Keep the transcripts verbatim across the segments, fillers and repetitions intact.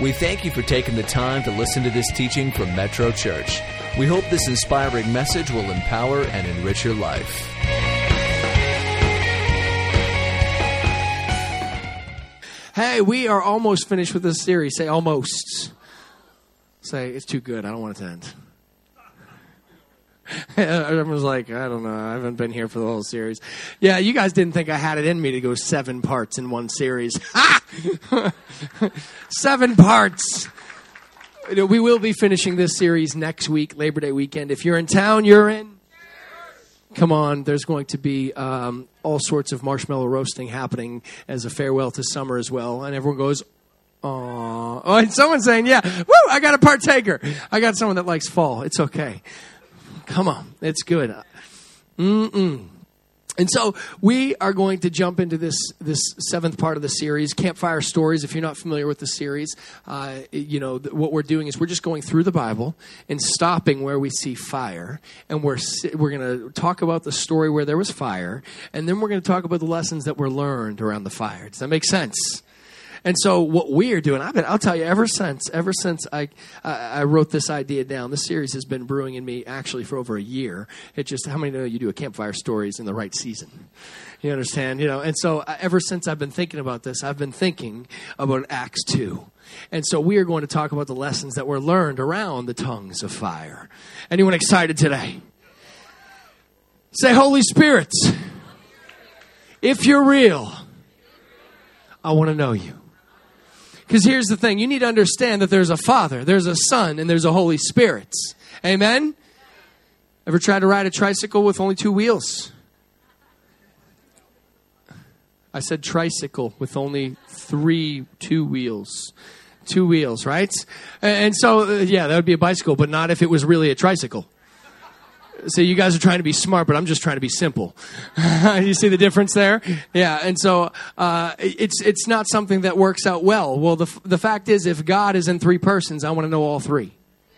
We thank you for taking the time to listen to this teaching from Metro Church. We hope this inspiring message will empower and enrich your life. Hey, we are almost finished with this series. Say almost. Say, it's too good. I don't want it to end. Everyone's like, I don't know. I haven't been here for the whole series. Yeah, you guys didn't think I had it in me to go seven parts in one series. Ha! Seven parts. We will be finishing this series next week, Labor Day weekend. If you're in town, you're in. Come on, there's going to be um, all sorts of marshmallow roasting happening as a farewell to summer as well. And everyone goes, aww. Oh, and someone's saying, yeah, woo, I got a partaker. I got someone that likes fall. It's okay. Come on, it's good. Mm-mm. And so we are going to jump into this this seventh part of the series, Campfire Stories. If you're not familiar with the series, uh, you know, th- what we're doing is we're just going through the Bible and stopping where we see fire. And we're we're going to talk about the story where there was fire. And then we're going to talk about the lessons that were learned around the fire. Does that make sense? And so what we are doing, I've been, I'll tell you, ever since ever since I, I I wrote this idea down, this series has been brewing in me actually for over a year. It just, how many know you do a Campfire Stories in the right season? You understand? You know, and so uh, ever since I've been thinking about this, I've been thinking about Acts two. And so we are going to talk about the lessons that were learned around the tongues of fire. Anyone excited today? Say, Holy Spirit, if you're real, I want to know you. Because here's the thing. You need to understand that there's a Father, there's a Son, and there's a Holy Spirit. Amen? Ever tried to ride a tricycle with only two wheels? I said tricycle with only three, two wheels. Two wheels, right? And so, uh, yeah, that would be a bicycle, but not if it was really a tricycle. So you guys are trying to be smart, but I'm just trying to be simple. You see the difference there? Yeah, and so uh, it's it's not something that works out well. Well, the the fact is, if God is in three persons, I want to know all three.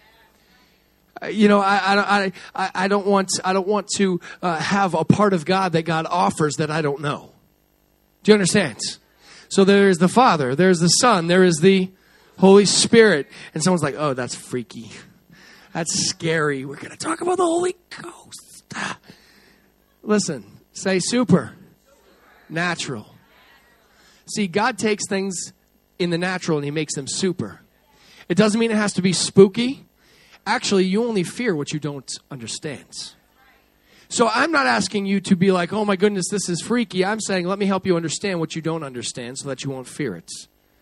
Uh, you know, I I I I don't want I don't want to uh, have a part of God that God offers that I don't know. Do you understand? So there is the Father, there's the Son, there is the Holy Spirit, and someone's like, "Oh, that's freaky. That's scary. We're going to talk about the Holy Ghost." Ah. Listen, say super. Natural. See, God takes things in the natural and he makes them super. It doesn't mean it has to be spooky. Actually, you only fear what you don't understand. So I'm not asking you to be like, oh my goodness, this is freaky. I'm saying, let me help you understand what you don't understand so that you won't fear it.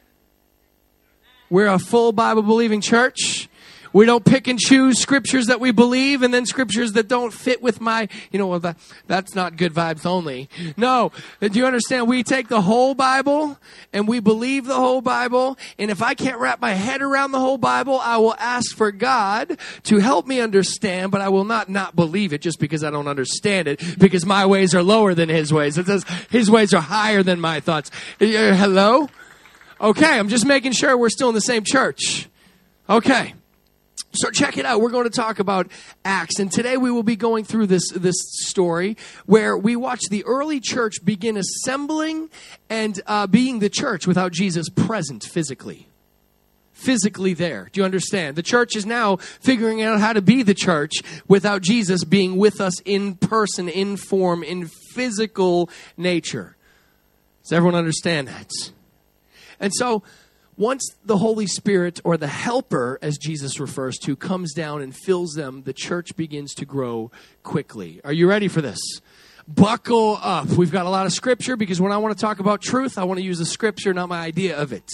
We're a full Bible-believing church. We don't pick and choose scriptures that we believe and then scriptures that don't fit with my, you know, well, that, that's not good vibes only. No. Do you understand? We take the whole Bible and we believe the whole Bible. And if I can't wrap my head around the whole Bible, I will ask for God to help me understand, but I will not not believe it just because I don't understand it, because my ways are lower than his ways. It says his ways are higher than my thoughts. Hello? Okay, I'm just making sure we're still in the same church. Okay. So check it out. We're going to talk about Acts. And today we will be going through this, this story where we watch the early church begin assembling and uh, being the church without Jesus present physically. Physically there. Do you understand? The church is now figuring out how to be the church without Jesus being with us in person, in form, in physical nature. Does everyone understand that? And so once the Holy Spirit, or the Helper, as Jesus refers to, comes down and fills them, the church begins to grow quickly. Are you ready for this? Buckle up. We've got a lot of scripture because when I want to talk about truth, I want to use the scripture, not my idea of it.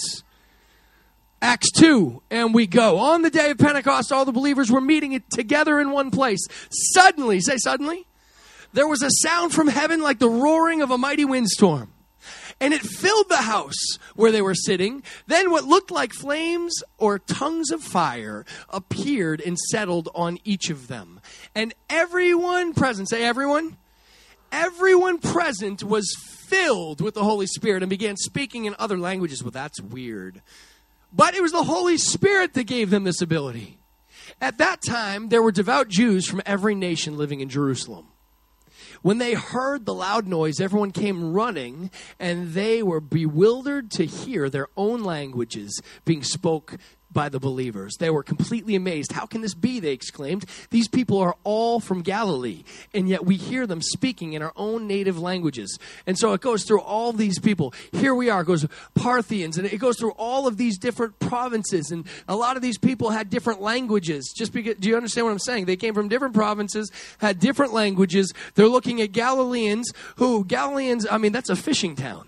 Acts two, and we go. On the day of Pentecost, all the believers were meeting together in one place. Suddenly, say suddenly, there was a sound from heaven like the roaring of a mighty windstorm. And it filled the house where they were sitting. Then what looked like flames or tongues of fire appeared and settled on each of them. And everyone present, say everyone, everyone present was filled with the Holy Spirit and began speaking in other languages. Well, that's weird. But it was the Holy Spirit that gave them this ability. At that time, there were devout Jews from every nation living in Jerusalem. When they heard the loud noise, everyone came running, and they were bewildered to hear their own languages being spoke by the believers. They were completely amazed. How can this be? They exclaimed. These people are all from Galilee, and yet we hear them speaking in our own native languages. And so it goes through all these people. Here we are. It goes Parthians, and it goes through all of these different provinces. And a lot of these people had different languages. Just because, do you understand what I'm saying? They came from different provinces, had different languages. They're looking at Galileans who, Galileans, I mean, that's a fishing town.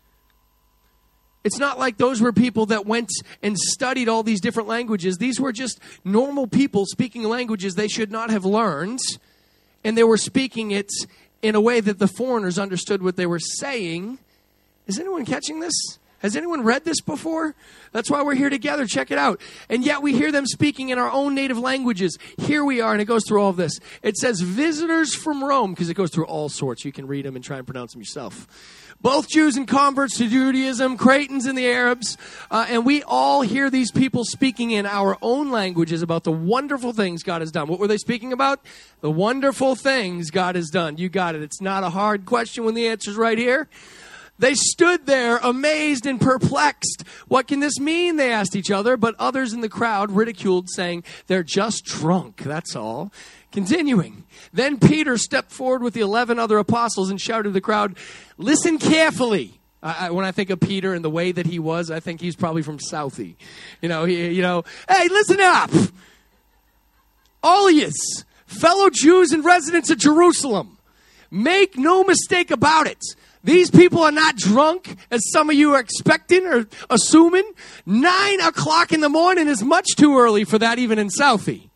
It's not like those were people that went and studied all these different languages. These were just normal people speaking languages they should not have learned. And they were speaking it in a way that the foreigners understood what they were saying. Is anyone catching this? Has anyone read this before? That's why we're here together. Check it out. And yet we hear them speaking in our own native languages. Here we are, and it goes through all of this. It says visitors from Rome, because it goes through all sorts. You can read them and try and pronounce them yourself. Both Jews and converts to Judaism, Cretans and the Arabs. Uh, and we all hear these people speaking in our own languages about the wonderful things God has done. What were they speaking about? The wonderful things God has done. You got it. It's not a hard question when the answer's right here. They stood there amazed and perplexed. What can this mean? They asked each other, but others in the crowd ridiculed, saying, they're just drunk, that's all. Continuing. Then Peter stepped forward with the eleven other apostles and shouted to the crowd, listen carefully. I, I, when I think of Peter and the way that he was, I think he's probably from Southie. You know, he, you know, hey, listen up. All of yous, fellow Jews and residents of Jerusalem, make no mistake about it. These people are not drunk, as some of you are expecting or assuming. Nine o'clock in the morning is much too early for that, even in Southie.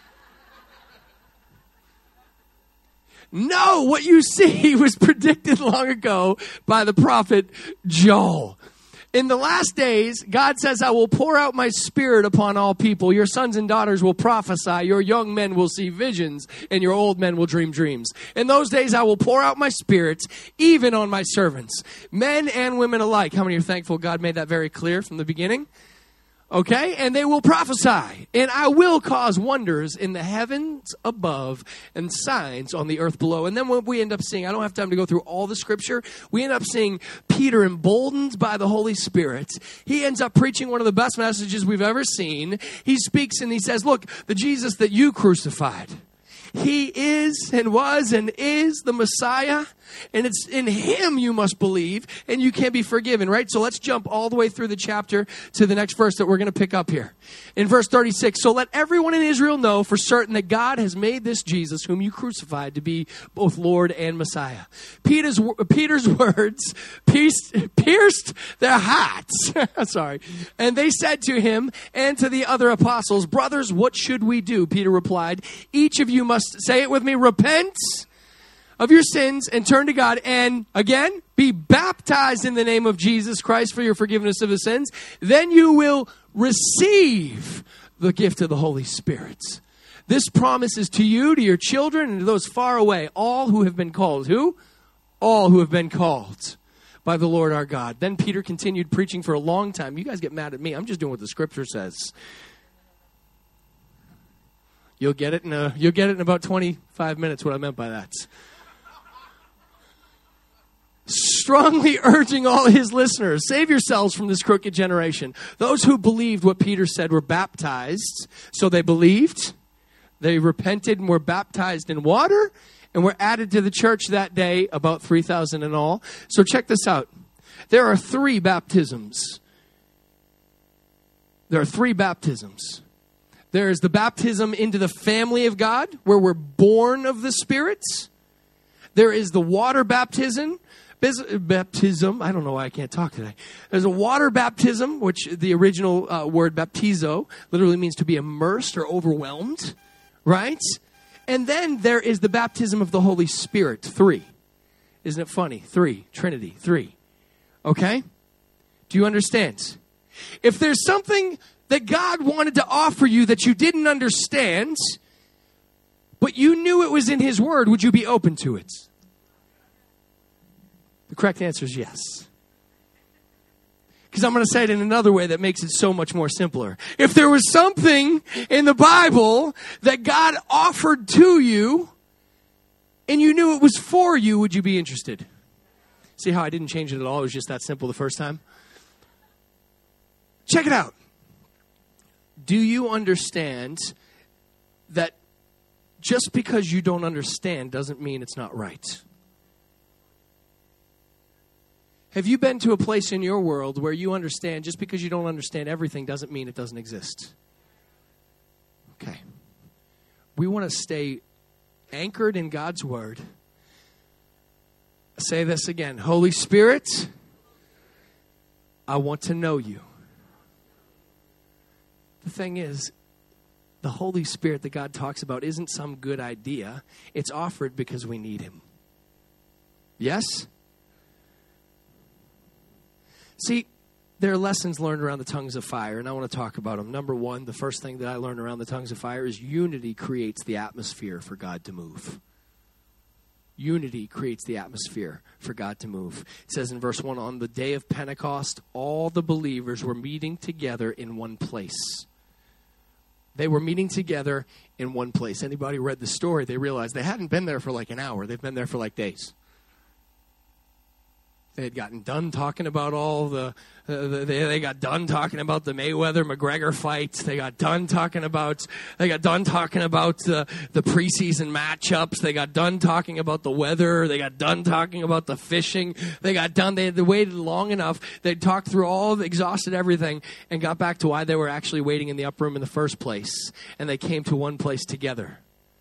No, what you see was predicted long ago by the prophet Joel. In the last days, God says, I will pour out my spirit upon all people. Your sons and daughters will prophesy. Your young men will see visions, and your old men will dream dreams. In those days, I will pour out my spirit, even on my servants, men and women alike. How many are thankful God made that very clear from the beginning? Okay, and they will prophesy, and I will cause wonders in the heavens above and signs on the earth below. And then what we end up seeing, I don't have time to go through all the scripture, we end up seeing Peter emboldened by the Holy Spirit. He ends up preaching one of the best messages we've ever seen. He speaks and he says, look, the Jesus that you crucified, he is and was and is the Messiah. And it's in him you must believe, and you can be forgiven, right? So let's jump all the way through the chapter to the next verse that we're going to pick up here. In verse thirty-six, so let everyone in Israel know for certain that God has made this Jesus, whom you crucified, to be both Lord and Messiah. Peter's, Peter's words pierced, pierced their hearts. Sorry. And they said to him and to the other apostles, brothers, what should we do? Peter replied, each of you must, say it with me, repent of your sins and turn to God and, again, be baptized in the name of Jesus Christ for your forgiveness of the sins. Then you will receive the gift of the Holy Spirit. This promise is to you, to your children, and to those far away, all who have been called. Who? All who have been called by the Lord our God. Then Peter continued preaching for a long time. You guys get mad at me. I'm just doing what the scripture says. You'll get it in a, you'll get it in about twenty-five minutes, what I meant by that. Strongly urging all his listeners, save yourselves from this crooked generation. Those who believed what Peter said were baptized. So they believed, they repented and were baptized in water and were added to the church that day, about three thousand in all. So check this out. There are three baptisms. There are three baptisms. There is the baptism into the family of God, where we're born of the Spirit. There is the water baptism. Baptism, I don't know why I can't talk today. There's a water baptism, which the original uh, word baptizo literally means to be immersed or overwhelmed, right? And then there is the baptism of the Holy Spirit, three. Isn't it funny? Three, Trinity, three. Okay? Do you understand? If there's something that God wanted to offer you that you didn't understand, but you knew it was in His Word, would you be open to it? The correct answer is yes. Because I'm going to say it in another way that makes it so much more simpler. If there was something in the Bible that God offered to you, and you knew it was for you, would you be interested? See how I didn't change it at all? It was just that simple the first time. Check it out. Do you understand that just because you don't understand doesn't mean it's not right? Have you been to a place in your world where you understand just because you don't understand everything doesn't mean it doesn't exist? Okay. We want to stay anchored in God's word. Say this again. Holy Spirit, I want to know you. The thing is, the Holy Spirit that God talks about isn't some good idea. It's offered because we need him. Yes? See, there are lessons learned around the tongues of fire, and I want to talk about them. Number one, the first thing that I learned around the tongues of fire is unity creates the atmosphere for God to move. Unity creates the atmosphere for God to move. It says in verse one, on the day of Pentecost, all the believers were meeting together in one place. They were meeting together in one place. Anybody read the story, they realized they hadn't been there for like an hour. They've been there for like days. They had gotten done talking about all the, uh, the they, they got done talking about the Mayweather-McGregor fights. They got done talking about, they got done talking about the, the preseason matchups. They got done talking about the weather. They got done talking about the fishing. They got done, they had waited long enough. They'd talked through all, exhausted everything, and got back to why they were actually waiting in the upper room in the first place. And they came to one place together.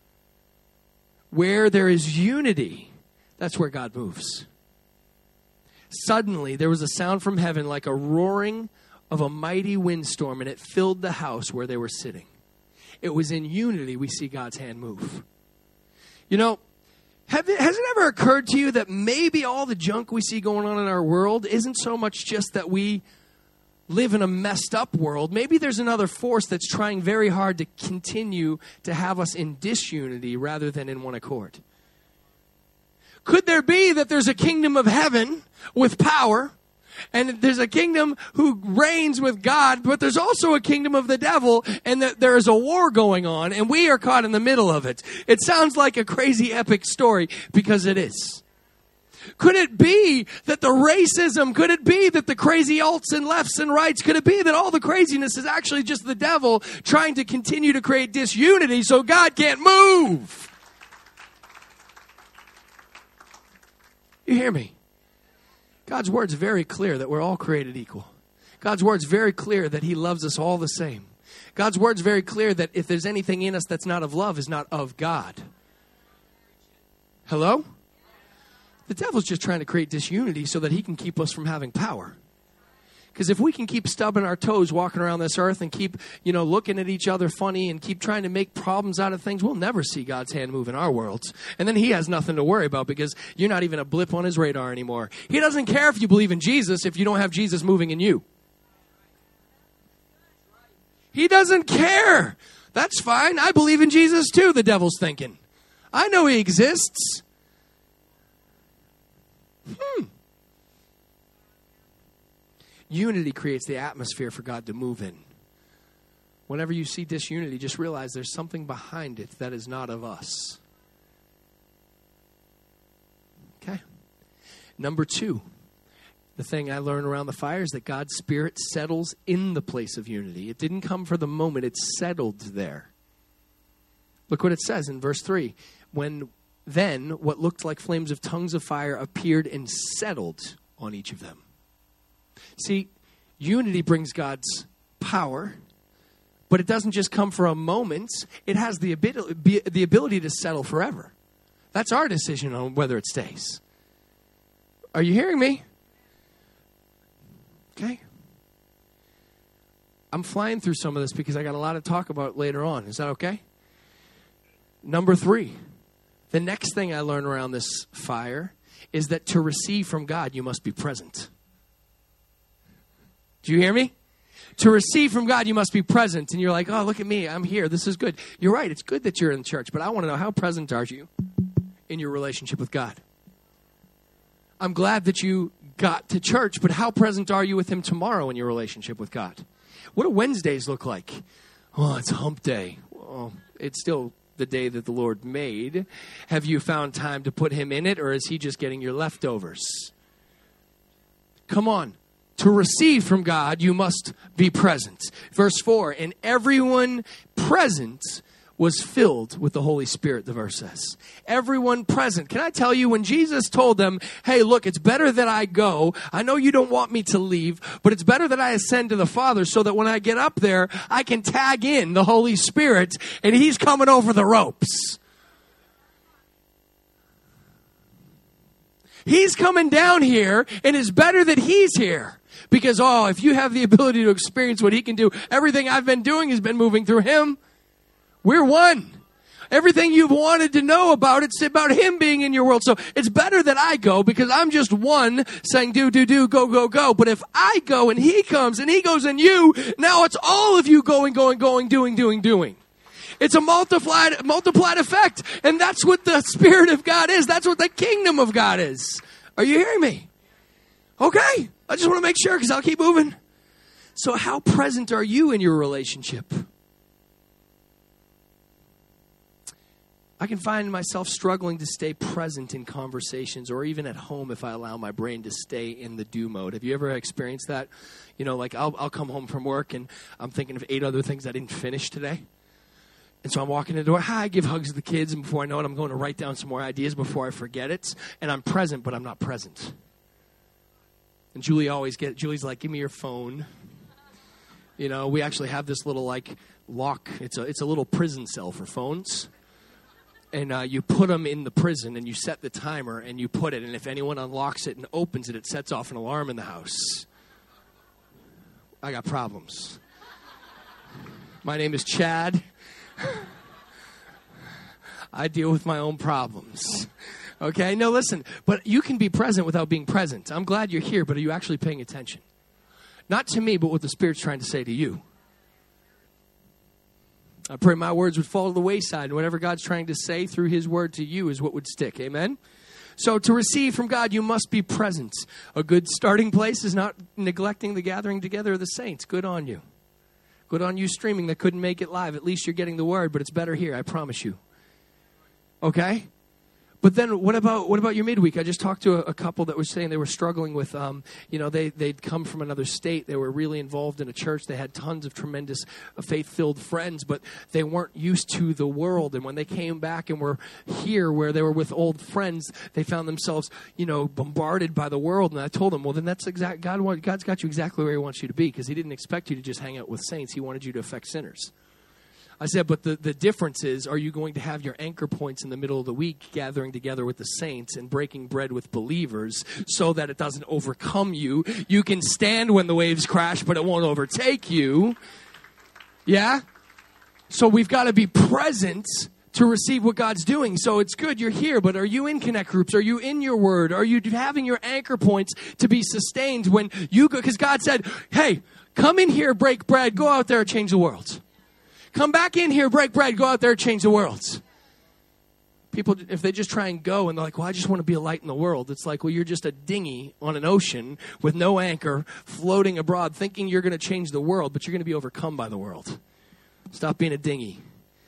Where there is unity, that's where God moves. Suddenly, there was a sound from heaven like a roaring of a mighty windstorm, and it filled the house where they were sitting. It was in unity we see God's hand move. You know, have it, has it ever occurred to you that maybe all the junk we see going on in our world isn't so much just that we live in a messed up world? Maybe there's another force that's trying very hard to continue to have us in disunity rather than in one accord. Could there be that there's a kingdom of heaven with power, and there's a kingdom who reigns with God, but there's also a kingdom of the devil, and that there is a war going on, and we are caught in the middle of it? It sounds like a crazy epic story, because it is. Could it be that the racism, could it be that the crazy alts and lefts and rights, could it be that all the craziness is actually just the devil trying to continue to create disunity so God can't move? You hear me? God's word's very clear that we're all created equal. God's word's very clear that he loves us all the same. God's word's very clear that if there's anything in us that's not of love, is not of God. Hello? The devil's just trying to create disunity so that he can keep us from having power. Because if we can keep stubbing our toes walking around this earth and keep, you know, looking at each other funny and keep trying to make problems out of things, we'll never see God's hand move in our worlds. And then he has nothing to worry about because you're not even a blip on his radar anymore. He doesn't care if you believe in Jesus if you don't have Jesus moving in you. He doesn't care. That's fine. I believe in Jesus too, the devil's thinking. I know he exists. Hmm. Unity creates the atmosphere for God to move in. Whenever you see disunity, just realize there's something behind it that is not of us. Okay. Number two, the thing I learned around the fire is that God's Spirit settles in the place of unity. It didn't come for the moment, it settled there. Look what it says in verse three. When then what looked like flames of tongues of fire appeared and settled on each of them. See, unity brings God's power, but it doesn't just come for a moment. It has the ability, the ability to settle forever. That's our decision on whether it stays. Are you hearing me? Okay. I'm flying through some of this because I got a lot to talk about later on. Is that okay? Number three, the next thing I learned around this fire is that to receive from God, you must be present. Do you hear me? To receive from God, you must be present. And you're like, oh, look at me. I'm here. This is good. You're right. It's good that you're in church. But I want to know, how present are you in your relationship with God? I'm glad that you got to church, but how present are you with him tomorrow in your relationship with God? What do Wednesdays look like? Oh, it's hump day. Well, it's still the day that the Lord made? Have you found time to put him in it, or is he just getting your leftovers? Come on. To receive from God, you must be present. Verse four, and everyone present was filled with the Holy Spirit, the verse says. Everyone present. Can I tell you, when Jesus told them, hey, look, it's better that I go. I know you don't want me to leave, but it's better that I ascend to the Father so that when I get up there, I can tag in the Holy Spirit and he's coming over the ropes. He's coming down here and it's better that he's here. Because, oh, if you have the ability to experience what he can do, everything I've been doing has been moving through him. We're one. Everything you've wanted to know about, it's about him being in your world. So it's better that I go because I'm just one saying do, do, do, go, go, go. But if I go and he comes and he goes in you, now it's all of you going, going, going, doing, doing, doing. It's a multiplied, multiplied effect. And that's what the Spirit of God is. That's what the kingdom of God is. Are you hearing me? Okay. I just want to make sure because I'll keep moving. So how present are you in your relationship? I can find myself struggling to stay present in conversations or even at home if I allow my brain to stay in the do mode. Have you ever experienced that? You know, like I'll, I'll come home from work and I'm thinking of eight other things I didn't finish today. And so I'm walking in the door. Hi, I give hugs to the kids. And before I know it, I'm going to write down some more ideas before I forget it. And I'm present, but I'm not present. And Julie always gets, Julie's like, give me your phone. You know, we actually have this little like lock. It's a, it's a little prison cell for phones. And uh, you put them in the prison and you set the timer and you put it. And if anyone unlocks it and opens it, it sets off an alarm in the house. I got problems. My name is Chad. I deal with my own problems. Okay? No, listen. But you can be present without being present. I'm glad you're here, but are you actually paying attention? Not to me, but what the Spirit's trying to say to you. I pray my words would fall to the wayside, and whatever God's trying to say through his word to you is what would stick. Amen? So to receive from God, you must be present. A good starting place is not neglecting the gathering together of the saints. Good on you. Good on you streaming that couldn't make it live. At least you're getting the word, but it's better here, I promise you. Okay? But then what about what about your midweek? I just talked to a, a couple that was saying they were struggling with, um, you know, they, they'd come from another state. They were really involved in a church. They had tons of tremendous uh, faith-filled friends, but they weren't used to the world. And when they came back and were here where they were with old friends, they found themselves, you know, bombarded by the world. And I told them, well, then that's exact. God, God's got you exactly where he wants you to be because he didn't expect you to just hang out with saints. He wanted you to affect sinners. I said, but the, the difference is, are you going to have your anchor points in the middle of the week gathering together with the saints and breaking bread with believers so that it doesn't overcome you? You can stand when the waves crash, but it won't overtake you. Yeah? So we've got to be present to receive what God's doing. So it's good you're here, but are you in connect groups? Are you in your word? Are you having your anchor points to be sustained when you go? Because God said, hey, come in here, break bread, go out there and change the world. Come back in here, break bread, go out there, change the world. People, if they just try and go and they're like, well, I just want to be a light in the world. It's like, well, you're just a dinghy on an ocean with no anchor floating abroad thinking you're going to change the world, but you're going to be overcome by the world. Stop being a dinghy.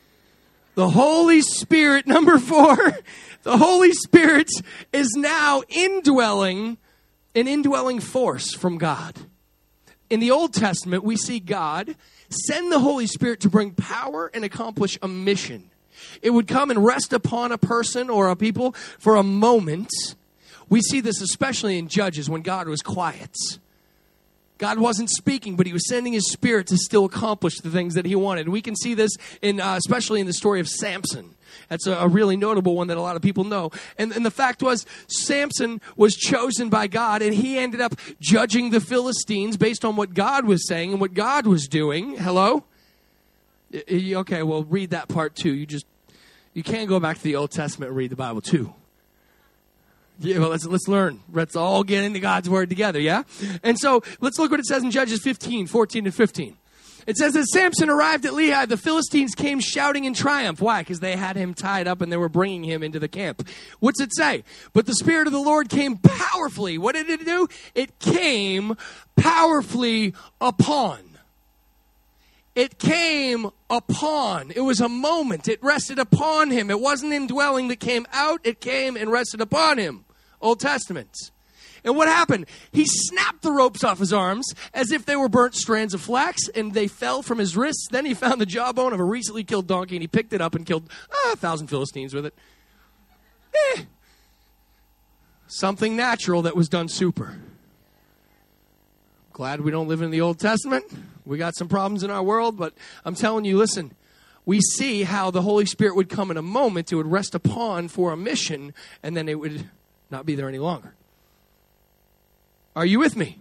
The Holy Spirit, number four, the Holy Spirit is now indwelling, an indwelling force from God. In the Old Testament, we see God send the Holy Spirit to bring power and accomplish a mission. It would come and rest upon a person or a people for a moment. We see this especially in Judges when God was quiet. God wasn't speaking, but he was sending his Spirit to still accomplish the things that he wanted. We can see this in, uh, especially in the story of Samson. That's a, a really notable one that a lot of people know. And, and the fact was, Samson was chosen by God, and he ended up judging the Philistines based on what God was saying and what God was doing. Hello? Okay, well, read that part too. You just, you can't go back to the Old Testament and read the Bible too. Yeah, well, let's let's learn. Let's all get into God's word together, yeah? And so let's look what it says in Judges fifteen, fourteen, and fifteen. It says, as Samson arrived at Lehi, the Philistines came shouting in triumph. Why? Because they had him tied up and they were bringing him into the camp. What's it say? But the Spirit of the Lord came powerfully. What did it do? It came powerfully upon. It came upon. It was a moment. It rested upon him. It wasn't indwelling that came out. It came and rested upon him. Old Testament. And what happened? He snapped the ropes off his arms as if they were burnt strands of flax, and they fell from his wrists. Then he found the jawbone of a recently killed donkey, and he picked it up and killed ah, a thousand Philistines with it. Eh. Something natural that was done super. Glad we don't live in the Old Testament. We got some problems in our world, but I'm telling you, listen, we see how the Holy Spirit would come in a moment. It would rest upon for a mission, and then it would not be there any longer. Are you with me?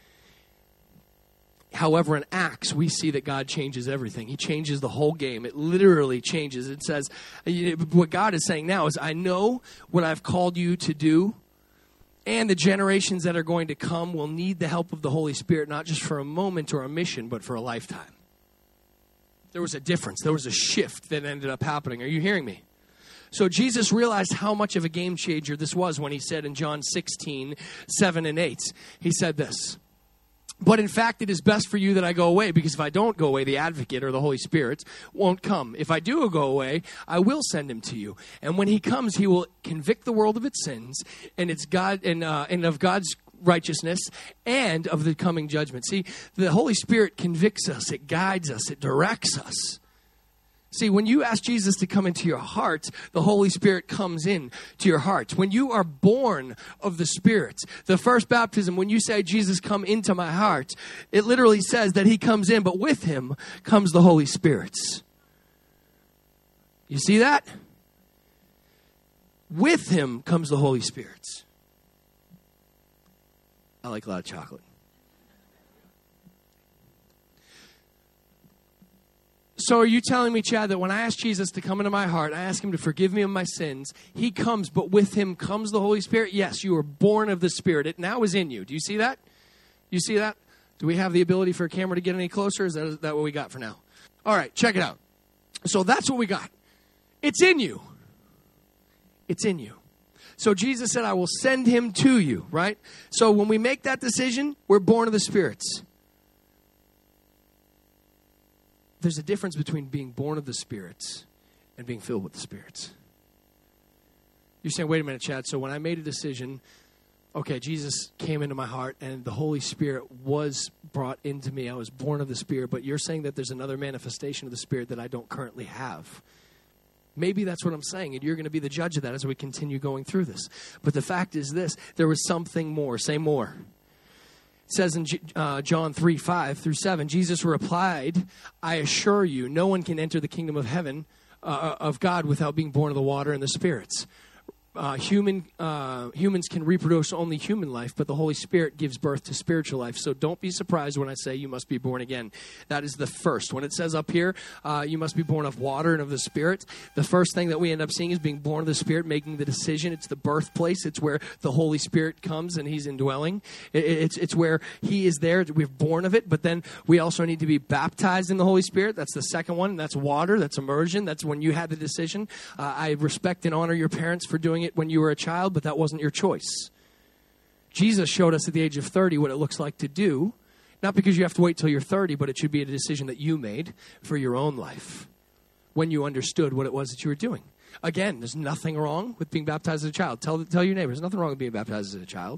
However, in Acts, we see that God changes everything. He changes the whole game. It literally changes. It says, what God is saying now is, I know what I've called you to do, and the generations that are going to come will need the help of the Holy Spirit, not just for a moment or a mission, but for a lifetime. There was a difference. There was a shift that ended up happening. Are you hearing me? So Jesus realized how much of a game changer this was when he said in John sixteen, seven and eight, he said this, but in fact, it is best for you that I go away, because if I don't go away, the advocate or the Holy Spirit won't come. If I do go away, I will send him to you. And when he comes, he will convict the world of its sins and its God and, uh, and of God's righteousness and of the coming judgment. See, the Holy Spirit convicts us. It guides us. It directs us. See, when you ask Jesus to come into your heart, the Holy Spirit comes in to your heart. When you are born of the Spirit, the first baptism, when you say, Jesus, come into my heart, it literally says that he comes in, but with him comes the Holy Spirit. You see that? With him comes the Holy Spirit. I like a lot of chocolate. So are you telling me, Chad, that when I ask Jesus to come into my heart, I ask him to forgive me of my sins, he comes, but with him comes the Holy Spirit? Yes, you were born of the Spirit. It now is in you. Do you see that? You see that? Do we have the ability for a camera to get any closer? Is that, is that what we got for now? All right, check it out. So that's what we got. It's in you. It's in you. So Jesus said, I will send him to you, right? So when we make that decision, we're born of the Spirit. There's a difference between being born of the Spirit and being filled with the Spirit. You're saying, wait a minute, Chad. So when I made a decision, okay, Jesus came into my heart and the Holy Spirit was brought into me. I was born of the Spirit. But you're saying that there's another manifestation of the Spirit that I don't currently have. Maybe that's what I'm saying, and you're going to be the judge of that as we continue going through this. But the fact is this, there was something more. Say more. It says in uh, John three, five through seven, Jesus replied, I assure you, no one can enter the kingdom of heaven, uh, of God, without being born of the water and the spirits. Uh, human uh, humans can reproduce only human life, but the Holy Spirit gives birth to spiritual life. So don't be surprised when I say you must be born again. That is the first. When it says up here, uh, you must be born of water and of the Spirit, the first thing that we end up seeing is being born of the Spirit, making the decision. It's the birthplace. It's where the Holy Spirit comes and he's indwelling. It, it's, it's where he is there. We're born of it, but then we also need to be baptized in the Holy Spirit. That's the second one. That's water. That's immersion. That's when you had the decision. Uh, I respect and honor your parents for doing it when you were a child, but that wasn't your choice. Jesus showed us at the age of thirty what it looks like to do, not because you have to wait till you're thirty, but it should be a decision that you made for your own life when you understood what it was that you were doing. Again, there's nothing wrong with being baptized as a child. Tell, tell your neighbor, there's nothing wrong with being baptized as a child.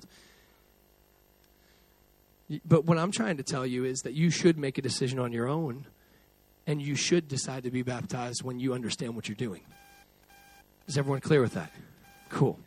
But what I'm trying to tell you is that you should make a decision on your own, and you should decide to be baptized when you understand what you're doing. Is everyone clear with that? Cool.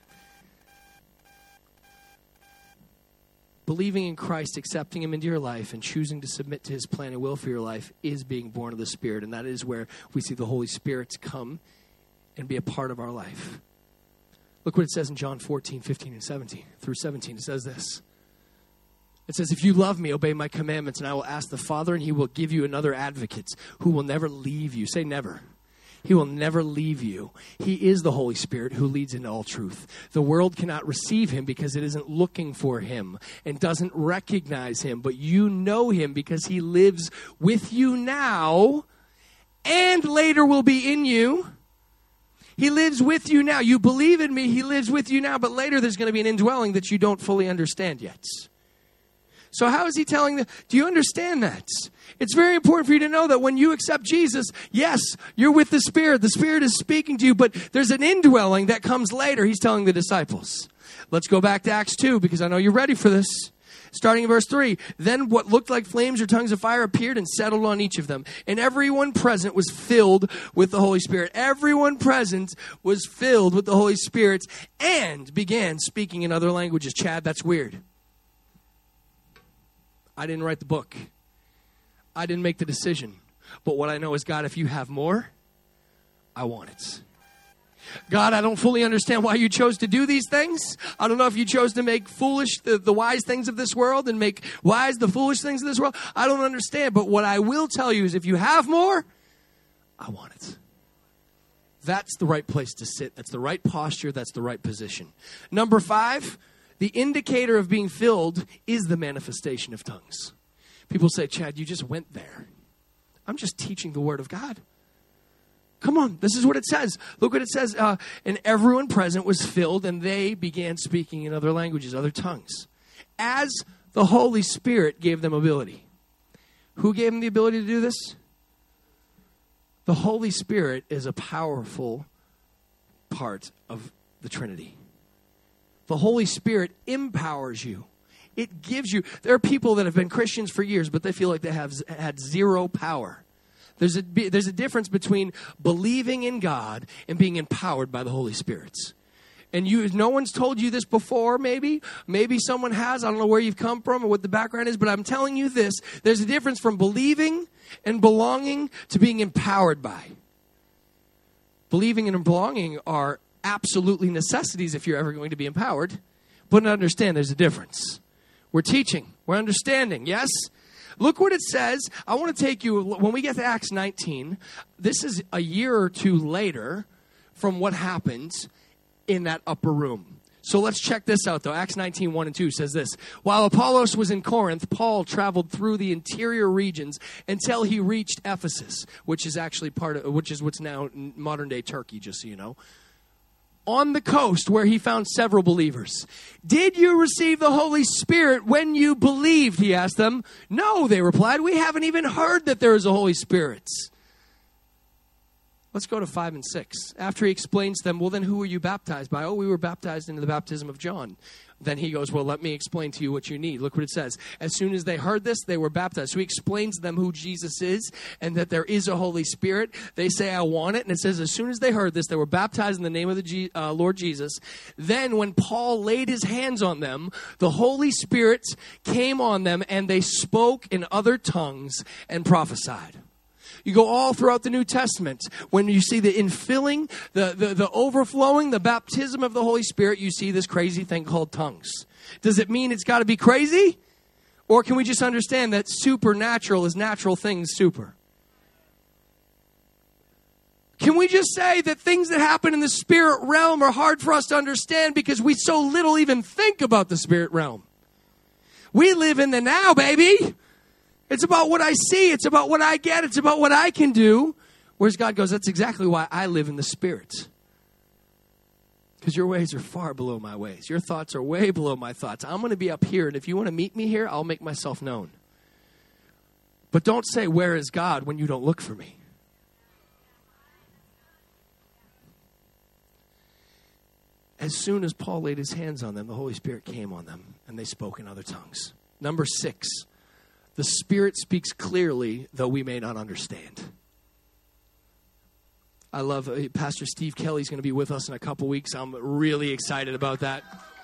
Believing in Christ, accepting him into your life, and choosing to submit to his plan and will for your life is being born of the Spirit. And that is where we see the Holy Spirit come and be a part of our life. Look what it says in John fourteen, fifteen, and seventeen through seventeen. It says this. It says, if you love me, obey my commandments, and I will ask the Father, and he will give you another advocate who will never leave you. Say never. He will never leave you. He is the Holy Spirit who leads into all truth. The world cannot receive him because it isn't looking for him and doesn't recognize him. But you know him because he lives with you now and later will be in you. He lives with you now. You believe in me, he lives with you now. But later there's going to be an indwelling that you don't fully understand yet. So how is he telling them? Do you understand that? It's very important for you to know that when you accept Jesus, yes, you're with the Spirit. The Spirit is speaking to you, but there's an indwelling that comes later. He's telling the disciples. Let's go back to Acts two because I know you're ready for this. Starting in verse three, then what looked like flames or tongues of fire appeared and settled on each of them. And everyone present was filled with the Holy Spirit. Everyone present was filled with the Holy Spirit and began speaking in other languages. Chad, that's weird. I didn't write the book. I didn't make the decision. But what I know is, God, if you have more, I want it. God, I don't fully understand why you chose to do these things. I don't know if you chose to make foolish the, the wise things of this world and make wise the foolish things of this world. I don't understand. But what I will tell you is if you have more, I want it. That's the right place to sit. That's the right posture. That's the right position. Number five, the indicator of being filled is the manifestation of tongues. People say, Chad, you just went there. I'm just teaching the Word of God. Come on, this is what it says. Look what it says. Uh, and everyone present was filled, and they began speaking in other languages, other tongues, as the Holy Spirit gave them ability. Who gave them the ability to do this? The Holy Spirit is a powerful part of the Trinity. The Holy Spirit empowers you. It gives you. There are people that have been Christians for years, but they feel like they have had zero power. There's a, there's a difference between believing in God and being empowered by the Holy Spirit. And you, no one's told you this before, maybe. Maybe someone has. I don't know where you've come from or what the background is, but I'm telling you this. There's a difference from believing and belonging to being empowered by. Believing and belonging are absolutely necessities if you're ever going to be empowered. But understand there's a difference. We're teaching. We're understanding. Yes? Look what it says. I want to take you, when we get to Acts nineteen, this is a year or two later from what happened in that upper room. So let's check this out, though. Acts nineteen, one and two says this. While Apollos was in Corinth, Paul traveled through the interior regions until he reached Ephesus, which is actually part of, which is what's now modern-day Turkey, just so you know. On the coast where he found several believers. Did you receive the Holy Spirit when you believed? He asked them. No, they replied. We haven't even heard that there is a Holy Spirit. Let's go to five and six. After he explains to them, well, then who were you baptized by? Oh, we were baptized into the baptism of John. Then he goes, well, let me explain to you what you need. Look what it says. As soon as they heard this, they were baptized. So he explains to them who Jesus is and that there is a Holy Spirit. They say, I want it. And it says, as soon as they heard this, they were baptized in the name of the G- uh, Lord Jesus. Then when Paul laid his hands on them, the Holy Spirit came on them and they spoke in other tongues and prophesied. You go all throughout the New Testament. When you see the infilling, the, the, the overflowing, the baptism of the Holy Spirit, you see this crazy thing called tongues. Does it mean it's got to be crazy? Or can we just understand that supernatural is natural things super? Can we just say that things that happen in the spirit realm are hard for us to understand because we so little even think about the spirit realm? We live in the now, baby. It's about what I see. It's about what I get. It's about what I can do. Whereas God goes, that's exactly why I live in the Spirit. Because your ways are far below my ways. Your thoughts are way below my thoughts. I'm going to be up here, and if you want to meet me here, I'll make myself known. But don't say, where is God, when you don't look for me. As soon as Paul laid his hands on them, the Holy Spirit came on them, and they spoke in other tongues. Number six. The Spirit speaks clearly, though we may not understand. I love uh, Pastor Steve Kelly's going to be with us in a couple weeks. I'm really excited about that.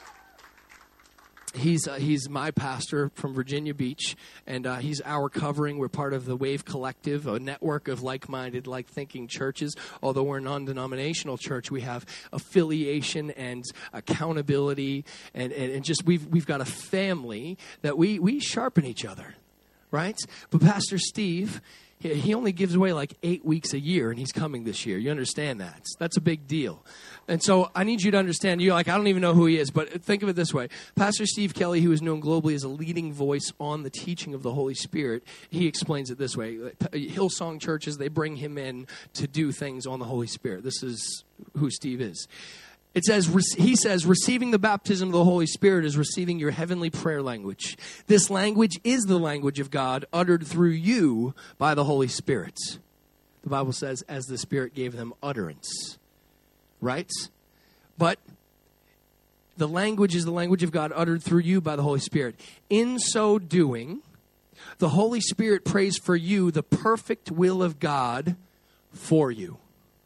He's uh, he's my pastor from Virginia Beach, and uh, he's our covering. We're part of the Wave Collective, a network of like-minded, like-thinking churches. Although we're a non-denominational church, we have affiliation and accountability, and, and, and just we've we've got a family that we we sharpen each other. Right? But Pastor Steve, he only gives away like eight weeks a year, and he's coming this year. You understand that? That's a big deal. And so I need you to understand, you're like, I don't even know who he is, but think of it this way. Pastor Steve Kelly, who is known globally as a leading voice on the teaching of the Holy Spirit, he explains it this way. Hillsong churches, they bring him in to do things on the Holy Spirit. This is who Steve is. It says, he says, receiving the baptism of the Holy Spirit is receiving your heavenly prayer language. This language is the language of God uttered through you by the Holy Spirit. The Bible says, as the Spirit gave them utterance. Right? But the language is the language of God uttered through you by the Holy Spirit. In so doing, the Holy Spirit prays for you the perfect will of God for you.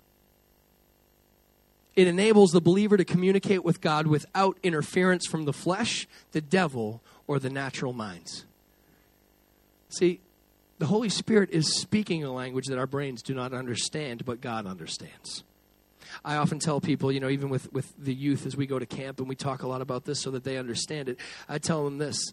It enables the believer to communicate with God without interference from the flesh, the devil, or the natural minds. See, the Holy Spirit is speaking a language that our brains do not understand, but God understands. I often tell people, you know, even with, with the youth as we go to camp and we talk a lot about this so that they understand it, I tell them this.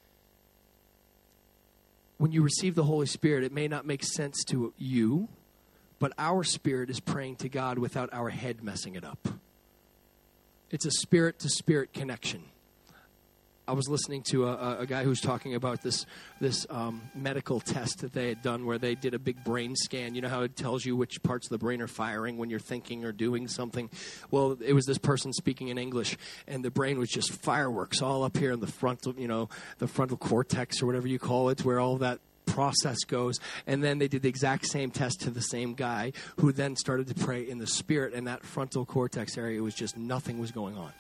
When you receive the Holy Spirit, it may not make sense to you, but our spirit is praying to God without our head messing it up. It's a spirit-to-spirit connection. I was listening to a, a guy who was talking about this this um, medical test that they had done where they did a big brain scan. You know how it tells you which parts of the brain are firing when you're thinking or doing something? Well, it was this person speaking in English, and the brain was just fireworks all up here in the frontal, you know, the frontal cortex or whatever you call it, where all that process goes. And then they did the exact same test to the same guy who then started to pray in the spirit, and that frontal cortex area was just nothing was going on.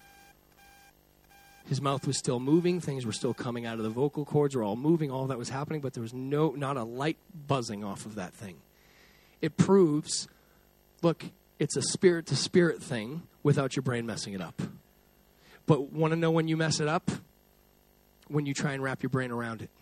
His mouth was still moving, things were still coming out of the vocal cords, were all moving, all of that was happening, but there was no not a light buzzing off of that thing. It proves, look, it's a spirit to spirit thing without your brain messing it up. But want to know when you mess it up? When you try and wrap your brain around it.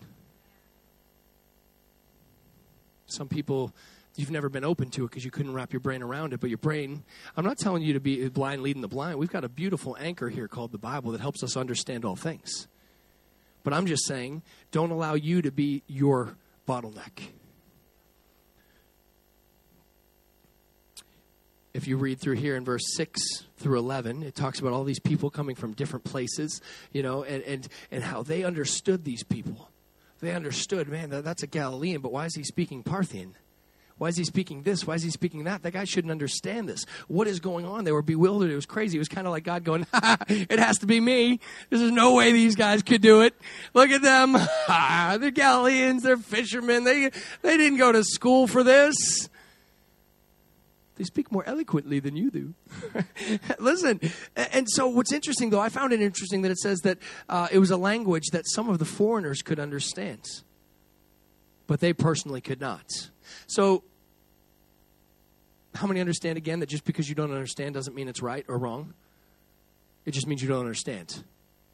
Some people, you've never been open to it because you couldn't wrap your brain around it. But your brain, I'm not telling you to be blind leading the blind. We've got a beautiful anchor here called the Bible that helps us understand all things. But I'm just saying, don't allow you to be your bottleneck. If you read through here in verse six through eleven, it talks about all these people coming from different places, you know, and, and, and how they understood these people. They understood, man, that, that's a Galilean, but why is he speaking Parthian? Why is he speaking this? Why is he speaking that? That guy shouldn't understand this. What is going on? They were bewildered. It was crazy. It was kind of like God going, ha, it has to be me. There's no way these guys could do it. Look at them. They're Galileans. They're fishermen. They, they didn't go to school for this. They speak more eloquently than you do. Listen, and so what's interesting, though, I found it interesting that it says that uh, it was a language that some of the foreigners could understand, but they personally could not. So how many understand, again, that just because you don't understand doesn't mean it's right or wrong? It just means you don't understand.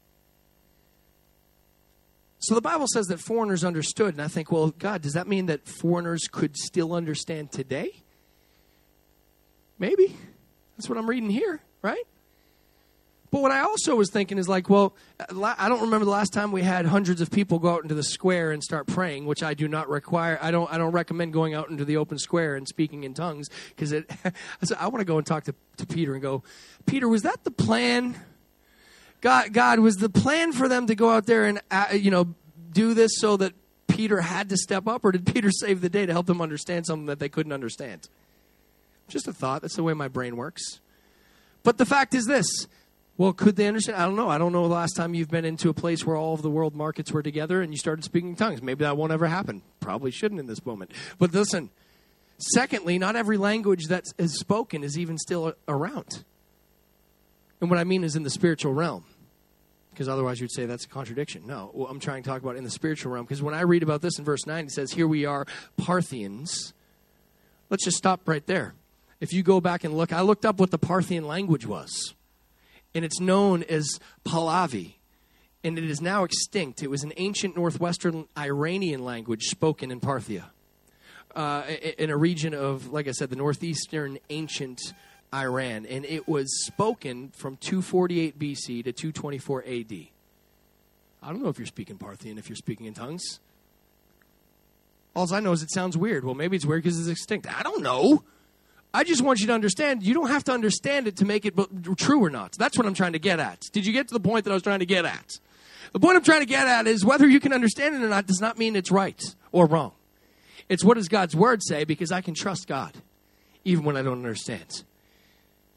So the Bible says that foreigners understood, and I think, well, God, does that mean that foreigners could still understand today? Maybe. That's what I'm reading here, right? But what I also was thinking is like, well, I don't remember the last time we had hundreds of people go out into the square and start praying, which I do not require. I don't I don't recommend going out into the open square and speaking in tongues because it. I want to go and talk to, to Peter and go, Peter, was that the plan? God, God, was the plan for them to go out there and, uh, you know, do this so that Peter had to step up, or did Peter save the day to help them understand something that they couldn't understand? Just a thought. That's the way my brain works. But the fact is this. Well, could they understand? I don't know. I don't know the last time you've been into a place where all of the world markets were together and you started speaking tongues. Maybe that won't ever happen. Probably shouldn't in this moment. But listen, secondly, not every language that is spoken is even still around. And what I mean is in the spiritual realm. Because otherwise you'd say that's a contradiction. No, well, I'm trying to talk about in the spiritual realm. Because when I read about this in verse nine, it says, here we are, Parthians. Let's just stop right there. If you go back and look, I looked up what the Parthian language was. And it's known as Pahlavi. And it is now extinct. It was an ancient northwestern Iranian language spoken in Parthia. Uh, in a region of, like I said, the northeastern ancient Iran. And it was spoken from two forty-eight B C to two twenty-four A D. I don't know if you're speaking Parthian, if you're speaking in tongues. All I know is it sounds weird. Well, maybe it's weird because it's extinct. I don't know. I just want you to understand, you don't have to understand it to make it true or not. That's what I'm trying to get at. Did you get to the point that I was trying to get at? The point I'm trying to get at is whether you can understand it or not does not mean it's right or wrong. It's what does God's word say, because I can trust God even when I don't understand.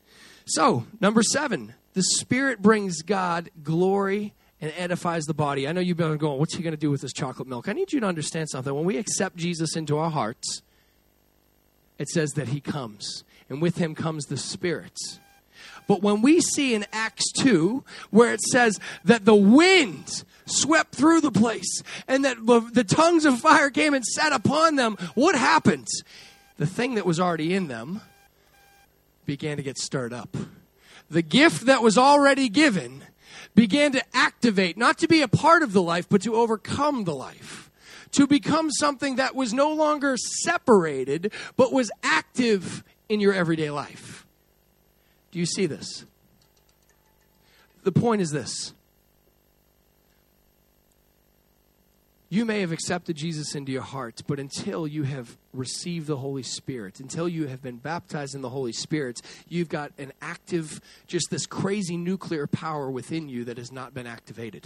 So, number seven, the Spirit brings God glory and edifies the body. I know you've been going, what's he going to do with this chocolate milk? I need you to understand something. When we accept Jesus into our hearts, it says that he comes, and with him comes the Spirit. But when we see in Acts two, where it says that the wind swept through the place and that the tongues of fire came and sat upon them, what happened? The thing that was already in them began to get stirred up. The gift that was already given began to activate, not to be a part of the life, but to overcome the life. To become something that was no longer separated, but was active in your everyday life. Do you see this? The point is this. You may have accepted Jesus into your heart, but until you have received the Holy Spirit, until you have been baptized in the Holy Spirit, you've got an active, just this crazy nuclear power within you that has not been activated.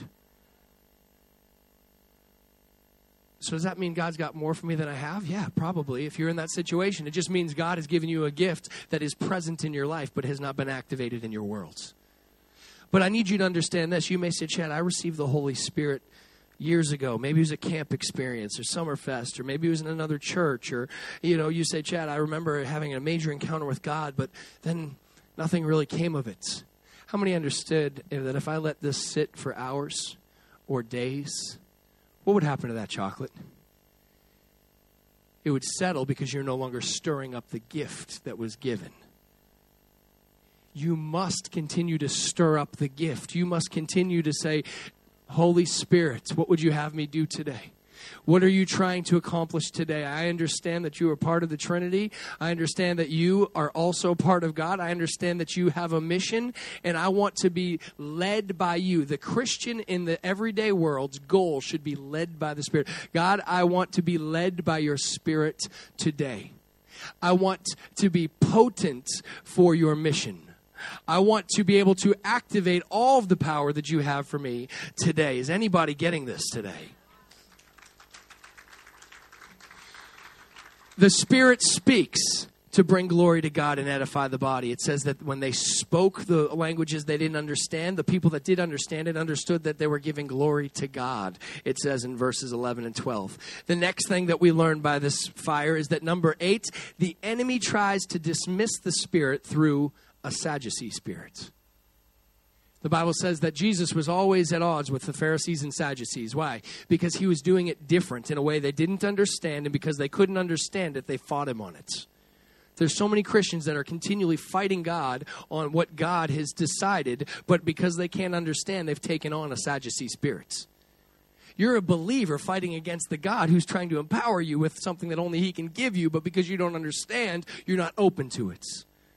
So does that mean God's got more for me than I have? Yeah, probably. If you're in that situation, it just means God has given you a gift that is present in your life but has not been activated in your worlds. But I need you to understand this. You may say, Chad, I received the Holy Spirit years ago. Maybe it was a camp experience or Summerfest, or maybe it was in another church. Or, you know, you say, Chad, I remember having a major encounter with God, but then nothing really came of it. How many understood that if I let this sit for hours or days, what would happen to that chocolate? It would settle because you're no longer stirring up the gift that was given. You must continue to stir up the gift. You must continue to say, Holy Spirit, what would you have me do today? What are you trying to accomplish today? I understand that you are part of the Trinity. I understand that you are also part of God. I understand that you have a mission, and I want to be led by you. The Christian in the everyday world's goal should be led by the Spirit. God, I want to be led by your Spirit today. I want to be potent for your mission. I want to be able to activate all of the power that you have for me today. Is anybody getting this today? The Spirit speaks to bring glory to God and edify the body. It says that when they spoke the languages they didn't understand, the people that did understand it understood that they were giving glory to God. It says in verses eleven and twelve. The next thing that we learn by this fire is that number eight, the enemy tries to dismiss the Spirit through a Sadducee spirit. The Bible says that Jesus was always at odds with the Pharisees and Sadducees. Why? Because he was doing it different in a way they didn't understand, and because they couldn't understand it, they fought him on it. There's so many Christians that are continually fighting God on what God has decided, but because they can't understand, they've taken on a Sadducee spirit. You're a believer fighting against the God who's trying to empower you with something that only he can give you, but because you don't understand, you're not open to it.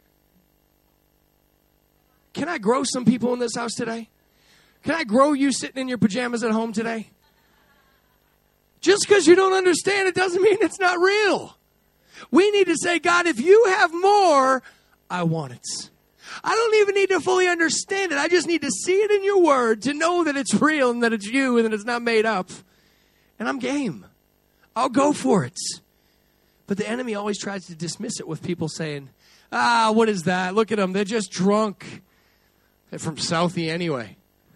Can I grow some people in this house today? Can I grow you sitting in your pajamas at home today? Just because you don't understand it doesn't mean it's not real. We need to say, God, if you have more, I want it. I don't even need to fully understand it. I just need to see it in your word to know that it's real and that it's you and that it's not made up. And I'm game. I'll go for it. But the enemy always tries to dismiss it with people saying, ah, what is that? Look at them. They're just drunk. They're from Southie anyway.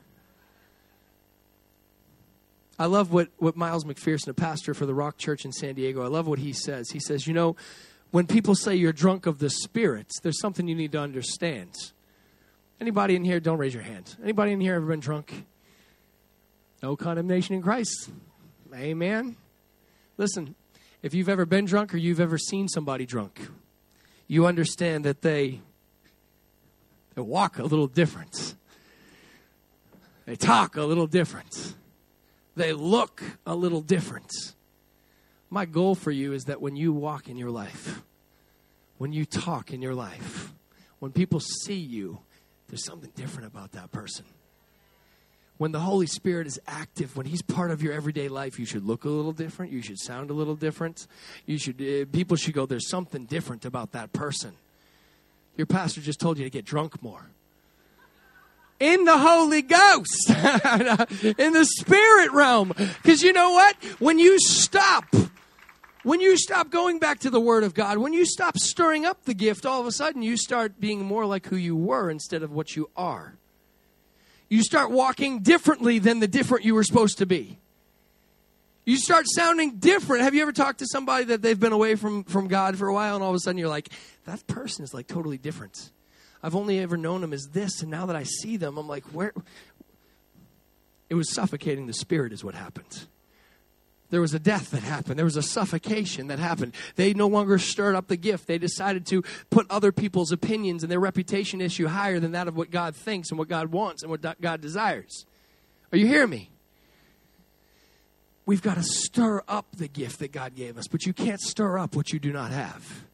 I love what, what Miles McPherson, a pastor for the Rock Church in San Diego, I love what he says. He says, you know, when people say you're drunk of the Spirit, there's something you need to understand. Anybody in here, don't raise your hand. Anybody in here ever been drunk? No condemnation in Christ. Amen. Listen, if you've ever been drunk or you've ever seen somebody drunk, you understand that they, they walk a little different. They talk a little different. They look a little different. My goal for you is that when you walk in your life, when you talk in your life, when people see you, there's something different about that person. When the Holy Spirit is active, when he's part of your everyday life, you should look a little different. You should sound a little different. You should. Uh, people should go, there's something different about that person. Your pastor just told you to get drunk more. In the Holy Ghost. In the spirit realm. Because you know what? When you stop When you stop going back to the Word of God, when you stop stirring up the gift, all of a sudden you start being more like who you were instead of what you are. You start walking differently than the different you were supposed to be. You start sounding different. Have you ever talked to somebody that they've been away from, from God for a while, and all of a sudden you're like, that person is like totally different. I've only ever known them as this, and now that I see them, I'm like, where? It was suffocating the spirit is what happened. There was a death that happened. There was a suffocation that happened. They no longer stirred up the gift. They decided to put other people's opinions and their reputation issue higher than that of what God thinks and what God wants and what God desires. Are you hearing me? We've got to stir up the gift that God gave us, but you can't stir up what you do not have.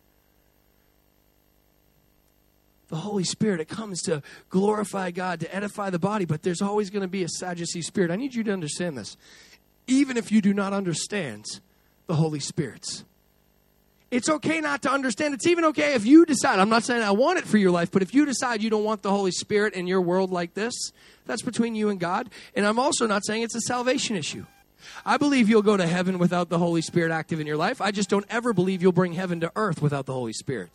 The Holy Spirit, it comes to glorify God, to edify the body, but there's always going to be a Sadducee spirit. I need you to understand this. Even if you do not understand the Holy Spirit, it's okay not to understand. It's even okay if you decide, I'm not saying I want it for your life, but if you decide you don't want the Holy Spirit in your world like this, that's between you and God. And I'm also not saying it's a salvation issue. I believe you'll go to heaven without the Holy Spirit active in your life. I just don't ever believe you'll bring heaven to earth without the Holy Spirit.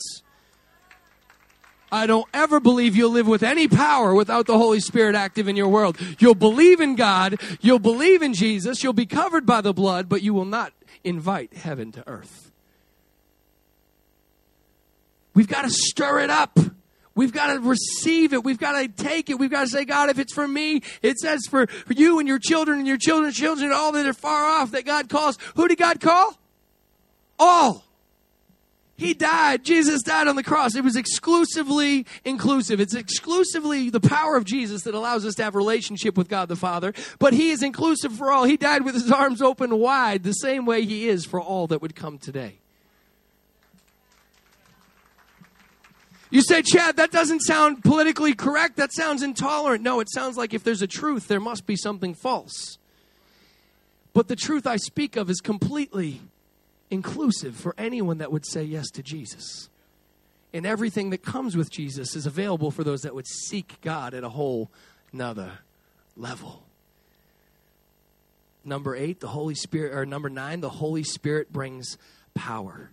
I don't ever believe you'll live with any power without the Holy Spirit active in your world. You'll believe in God, you'll believe in Jesus, you'll be covered by the blood, but you will not invite heaven to earth. We've got to stir it up. We've got to receive it. We've got to take it. We've got to say, God, if it's for me, it says for, for you and your children and your children's children, all that are far off, that God calls. Who did God call? All. He died. Jesus died on the cross. It was exclusively inclusive. It's exclusively the power of Jesus that allows us to have a relationship with God the Father. But he is inclusive for all. He died with his arms open wide, the same way he is for all that would come today. You say, Chad, that doesn't sound politically correct. That sounds intolerant. No, it sounds like if there's a truth, there must be something false. But the truth I speak of is completely inclusive for anyone that would say yes to Jesus. And everything that comes with Jesus is available for those that would seek God at a whole nother level. Number eight, the Holy Spirit, or number nine, the Holy Spirit brings power.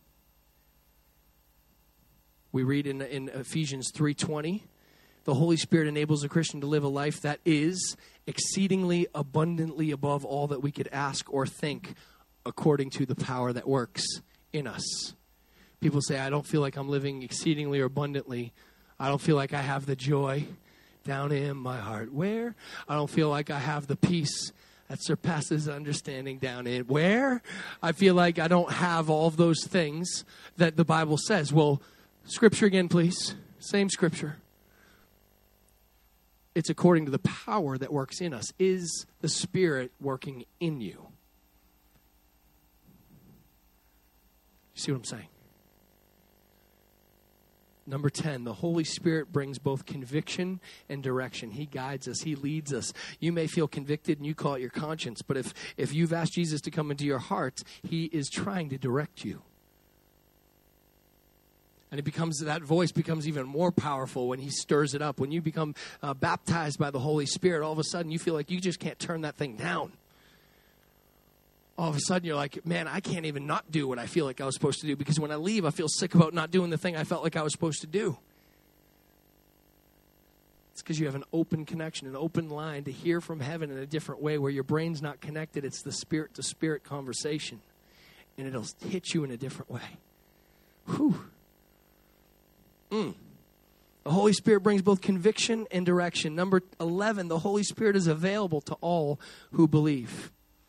We read in, in Ephesians three twenty, the Holy Spirit enables a Christian to live a life that is exceedingly abundantly above all that we could ask or think, according to the power that works in us. People say, I don't feel like I'm living exceedingly or abundantly. I don't feel like I have the joy down in my heart. Where? I don't feel like I have the peace that surpasses understanding down in. Where? I feel like I don't have all of those things that the Bible says. Well, scripture again, please. Same scripture. It's according to the power that works in us. Is the Spirit working in you? You see what I'm saying? Number ten, the Holy Spirit brings both conviction and direction. He guides us. He leads us. You may feel convicted and you call it your conscience, but if, if you've asked Jesus to come into your heart, he is trying to direct you. And it becomes, that voice becomes even more powerful when he stirs it up. When you become uh, baptized by the Holy Spirit, all of a sudden you feel like you just can't turn that thing down. All of a sudden you're like, man, I can't even not do what I feel like I was supposed to do, because when I leave, I feel sick about not doing the thing I felt like I was supposed to do. It's because you have an open connection, an open line to hear from heaven in a different way, where your brain's not connected. It's the spirit-to-spirit conversation, and it'll hit you in a different way. Whew. Mm. The Holy Spirit brings both conviction and direction. Number eleven, the Holy Spirit is available to all who believe.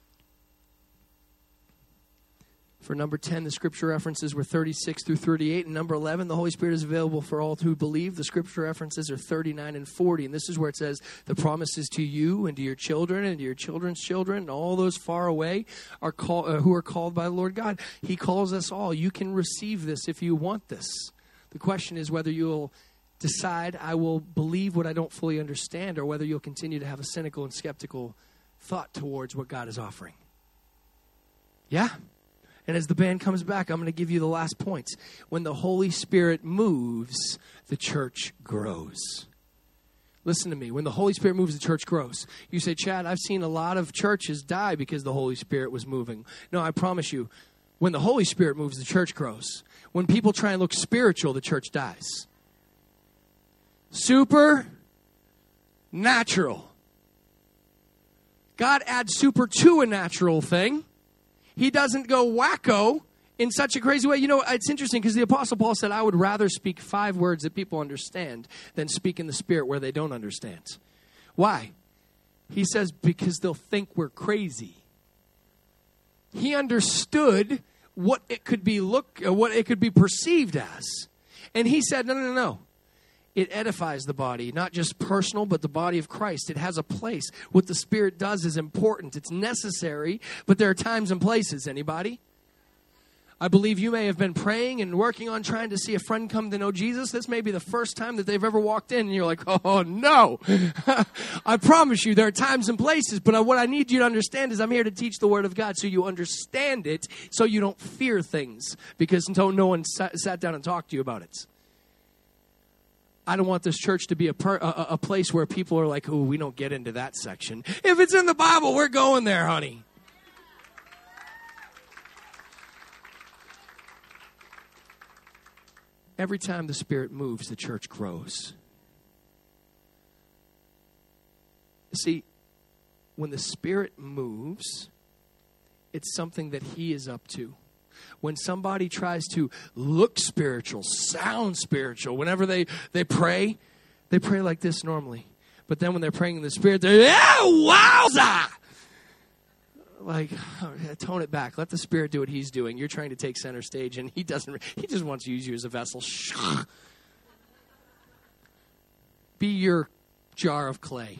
For number ten, the scripture references were thirty-six through thirty-eight. And number eleven, the Holy Spirit is available for all who believe. The scripture references are thirty-nine and forty. And this is where it says, the promises to you and to your children and to your children's children and all those far away are call, uh, who are called by the Lord God. He calls us all. You can receive this if you want this. The question is whether you'll decide, I will believe what I don't fully understand, or whether you'll continue to have a cynical and skeptical thought towards what God is offering. Yeah? And as the band comes back, I'm going to give you the last points. When the Holy Spirit moves, the church grows. Listen to me. When the Holy Spirit moves, the church grows. You say, Chad, I've seen a lot of churches die because the Holy Spirit was moving. No, I promise you, When the Holy Spirit moves, the church grows. When people try and look spiritual, the church dies. Supernatural. God adds super to a natural thing. He doesn't go wacko in such a crazy way. You know, it's interesting because the Apostle Paul said, I would rather speak five words that people understand than speak in the Spirit where they don't understand. Why? He says, because they'll think we're crazy. He understood what it could be look, what it could be perceived as. And he said, no, no, no, no. It edifies the body, not just personal, but the body of Christ. It has a place. What the Spirit does is important. It's necessary, but there are times and places. Anybody? I believe you may have been praying and working on trying to see a friend come to know Jesus. This may be the first time that they've ever walked in, and you're like, oh, no. I promise you, there are times and places, but what I need you to understand is I'm here to teach the Word of God so you understand it, so you don't fear things, because until no one sat, sat down and talked to you about it. I don't want this church to be a, per, a, a place where people are like, oh, we don't get into that section. If it's in the Bible, we're going there, honey. Every time the Spirit moves, the church grows. See, when the Spirit moves, it's something that He is up to. When somebody tries to look spiritual, sound spiritual, whenever they, they pray, they pray like this normally. But then when they're praying in the Spirit, they're, yeah, wowza! Like, tone it back. Let the Spirit do what He's doing. You're trying to take center stage, and He doesn't. He just wants to use you as a vessel. Be your jar of clay.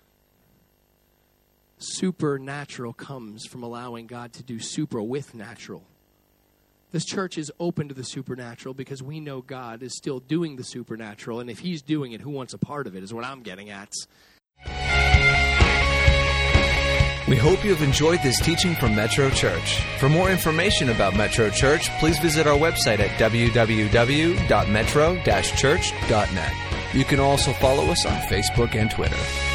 Supernatural comes from allowing God to do super with natural. This church is open to the supernatural because we know God is still doing the supernatural, and if He's doing it, who wants a part of it is what I'm getting at. We hope you have enjoyed this teaching from Metro Church. For more information about Metro Church, please visit our website at w w w dot metro dash church dot net. You can also follow us on Facebook and Twitter.